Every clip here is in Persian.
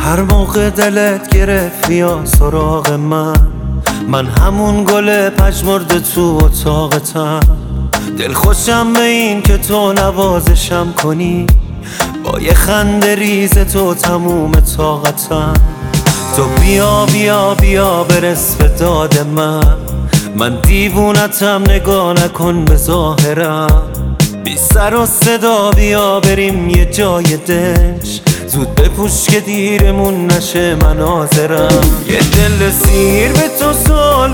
هر موقع دلت گرفت بیا سراغ من همون گل پژمرده تو اتاقتم. دلخوشم به این که تو نوازشم کنی، با یه خنده ریز تو تموم طاقتم. تو بیا بیا بیا برس به داد من دیوونتم، نگاه نکن به ظاهرم. بی سر و صدا بیا بریم یه جای دنج، زود بپوش که دیرمون نشه مناظرم. یه دل سیر به تو سال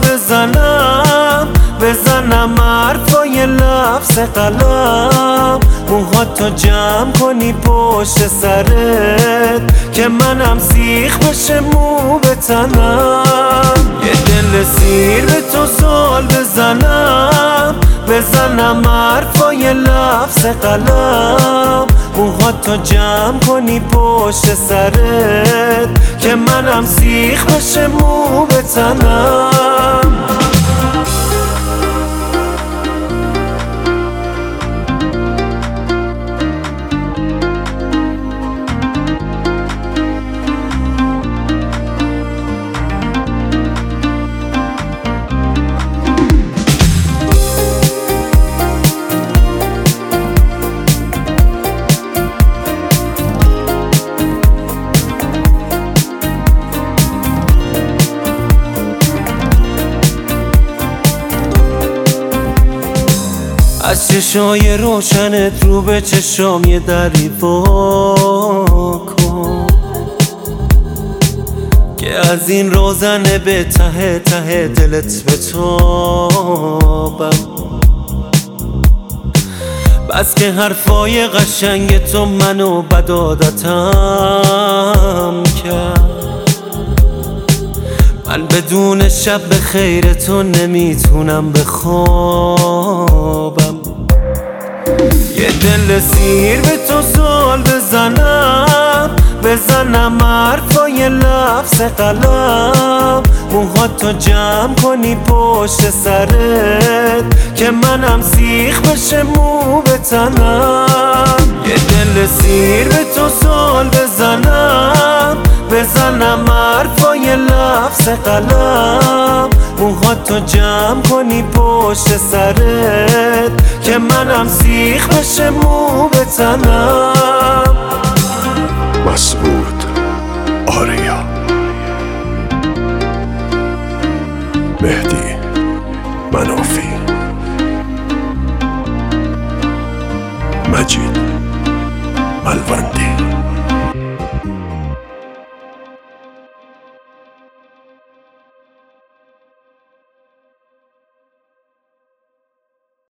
بزنم حرفای لفظ قلم. موهاتو جمع کنی پشت سرت که منم سیخ بشه مو به تنم. یه دل سیر به تو سال بزنم حرفای لفظ قلم. موهاتو جمع کنی پشت سرت که منم سیخ بشه مو به تنم. از چشای روشنت رو به چشام یه دری وا کن که از این روزنه به ته ته دلت بتابم. بس که حرفای قشنگ تو منو بد عادتم کرد. من بدون شب به خیر تو نمیتونم بخوابم. یه دل سیر به تو سال بزنم حرفای لفظ قلم. موهاتو جمع کنی پشت سرت که منم سیخ بشه مو به تنم. یه دل سیر به تو سال بزنم حرفای لفظ قلم. موهاتو جمع کنی پشت سرت که منم سیخ بشه مو به تنم. مسعود آریا، مهدی منافی، مجید ملوندی.